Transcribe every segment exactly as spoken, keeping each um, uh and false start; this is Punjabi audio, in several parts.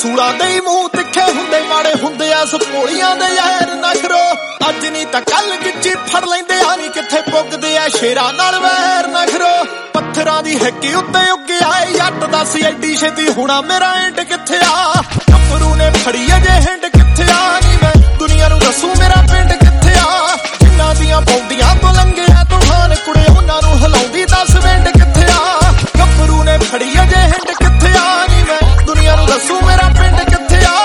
ਰਸੂਲਾਂ ਦੇ ਮੂੰਹ ਤਿੱਖੇ ਹੁੰਦੇ ਮਾੜੇ ਹੁੰਦੇ ਆ ਸਪੋਲੀਆਂ ਦੇ ਯਾਰ ਨਖਰੋ ਅੱਜ ਨਹੀਂ ਤਾਂ ਕੱਲ ਗਿੱਚੀ ਫੜ ਲੈਂਦੇ ਆ ਨੀ ਕਿੱਥੇ ਪੁੱਗਦੇ ਆ ਸ਼ੇਰਾਂ ਨਾਲ ਵੈਰ ਨਖਰੋ ਪੱਥਰਾਂ ਦੀ ਹੈਕੀ ਉੱਤੇ ਉੱਗਿਆ ਏ ਜੱਟ ਦੱਸ ਐਡੀ ਛੇਤੀ ਹੋਣਾ ਮੇਰਾ ਐਂਡ ਕਿੱਥੇ ਆ ਗੱਭਰੂ ਨੇ ਫੜੀ ਅਜੇ ਹਿੰਡ ਕਿੱਥੇ ਆ ਨੀ ਮੈਂ ਦੁਨੀਆ ਨੂੰ ਦੱਸੂ ਮੇਰਾ ਪਿੰਡ ਕਿੱਥੇ ਆ ਜਿਨ੍ਹਾਂ ਦੀਆਂ ਪੌਂਡੀਆਂ ਤੋਂ ਲੰਘਿਆ ਤੂਫਾਨ ਕੁੜੇ ਉਹਨਾਂ ਨੂੰ ਹਿਲਾਉਂਦੀ ਦੱਸ ਵਿੰਡ ਕਿੱਥੇ ਆ ਗੱਭਰੂ ਨੇ ਫੜੀ ਅਜੇ ਹਿੰਡ ਕਿੱਥੇ ਆ ਨੀ ਮੈਂ ਦੁਨੀਆ ਨੂੰ ਦੱਸੂ ਮੇਰਾ ਪਿੰਡ ਕਿੱਥੇ ਆ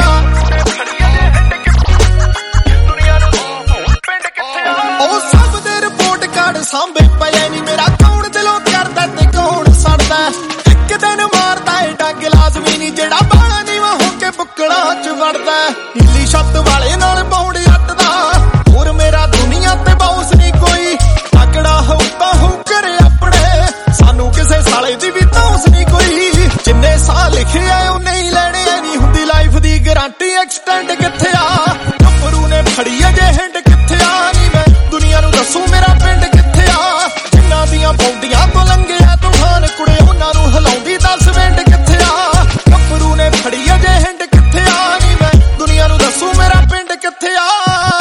ਉਹ ਸਭ ਦੇ ਰਿਪੋਰਟ ਕਾਰਡ ਸਾਂਭੇ ਪਏ ਨੀ ਮੇਰਾ ਕੌਣ ਦਿਲੋਂ ਕਰਦਾ ਤੇ ਕੌਣ ਸੜਦਾ ਇੱਕ ਦਿਨ ਮਾਰਦਾ ਏ ਡੰਗ ਲਾਜ਼ਮੀ ਨੀ ਜਿਹੜਾ ਬਾਲਾ ਨੀਵਾ ਹੋ ਕੇ ਬੁੱਕਲਾਂ ਚ ਵੜਦਾ ਨੀਲੀ ਛੱਤ ਵਾਲੇ ਨਾਲ ਬੌਂਡ ਅੱਟਦਾ ਹੋਰ ਮੇਰਾ ਦੁਨੀਆ ਤੇ ਬਾਉਸ ਨੀ ਕੋਈ ਤਕੜਾ ਹੋਊ ਤਾਂ ਹੋਊ ਕਰੇ ਆਪਣੇ ਸਾਨੂੰ ਕਿਸੇ ਸਾਲੇ ਦੀ ਵੀ ਤੌਸ ਨੀ ਕੋਈ ਜਿੰਨੇ ਸਾਲ ਲਿਖਿਆ ਉਹ ਨਹੀਂ ਲੈਣੇ ਨਹੀਂ ਹੁੰਦੀ ਲਾਈਫ ਦੀ ਗਾਰੰਟੀ ਐਕਸਟੈਂਡ ਕਿੱਥੇ ਆ ਗੱਭਰੂ ਨੇ ਫੜੀ ਅਜੇ ਹਿੰਡ ਕਿੱਥੇ ਆ ਨੀ ਮੈਂ ਦੁਨੀਆ ਨੂੰ ਦੱਸੂ ਮੇਰਾ ਪਿੰਡ ਕਿੱਥੇ ਆ ਜਿਨ੍ਹਾਂ ਦੀਆਂ ਪੌਂਡੀਆਂ ਤੋਂ ਲੰਘਿਆ ਤੂਫਾਨ ਕੁੜੇ ਉਹਨਾਂ ਨੂੰ ਹਿਲਾਉਂਦੀ ਦੱਸ ਵਿੰਡ ਕਿੱਥੇ ਆ ਗੱਭਰੂ ਨੇ ਫੜੀ ਅਜੇ ਹਿੰਡ ਕਿੱਥੇ ਆ ਨੀ ਮੈਂ ਦੁਨੀਆ ਨੂੰ ਦੱਸੂ ਮੇਰਾ ਪਿੰਡ ਕਿੱਥੇ ਆ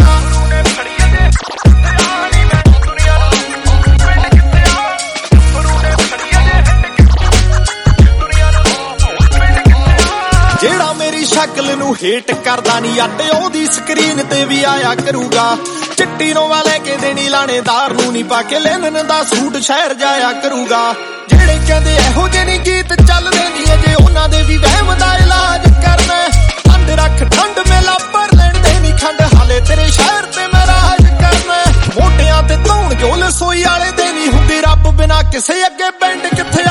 ਜਿਹੜਾ ਮੇਰੀ ਸ਼ਕਲ ਨੂੰ ਹੇਟ ਕਰਦਾ ਨੀ ਅੱਡ ਉਹਦੀ ਸਕਰੀਨ ਤੇ ਵੀ ਆਇਆ ਕਰੂਗਾ ਚਿੱਟੀ ਨੋਵਾ ਲੈ ਕੇ ਦੇਣੀ ਲਾਣੇਦਾਰ ਨੂੰ ਨੀ ਪਾ ਕੇ ਲੈਣਨ ਦਾ ਸੂਟ ਸ਼ਹਿਰ ਜਾਇਆ ਕਰੂਗਾ ਜਿਹੜੇ ਕਹਿੰਦੇ ਇਹੋ ਜਿਹੇ ਨੀ ਗੀਤ ਚੱਲਦੇ ਨੀ ਅਜੇ ਉਹਨਾਂ ਦੇ ਵੀ ਵਹਿਮ ਦਾ ਇਲਾਜ ਕਰਨਾ ਠੰਡ ਰੱਖ ਠੰਡ ਮੇਲਾ ਪਰ ਲੈਣ ਦੇ ਨੀ ਖੰਡ ਹਾਲੇ ਤੇਰੇ ਸ਼ਹਿਰ ਤੇ ਮੈਂ ਰਾਜ ਕਰਨਾ ਮੋਢਿਆਂ ਤੇ ਧੌਣ ਜੋ ਲਸੋਈ ਵਾਲੇ ਦੇ ਨੀ ਹੁੰਦੀ ਰੱਬ ਬਿਨਾ ਕਿਸੇ ਅੱਗੇ ਪਿੰਡ ਕਿੱਥੇ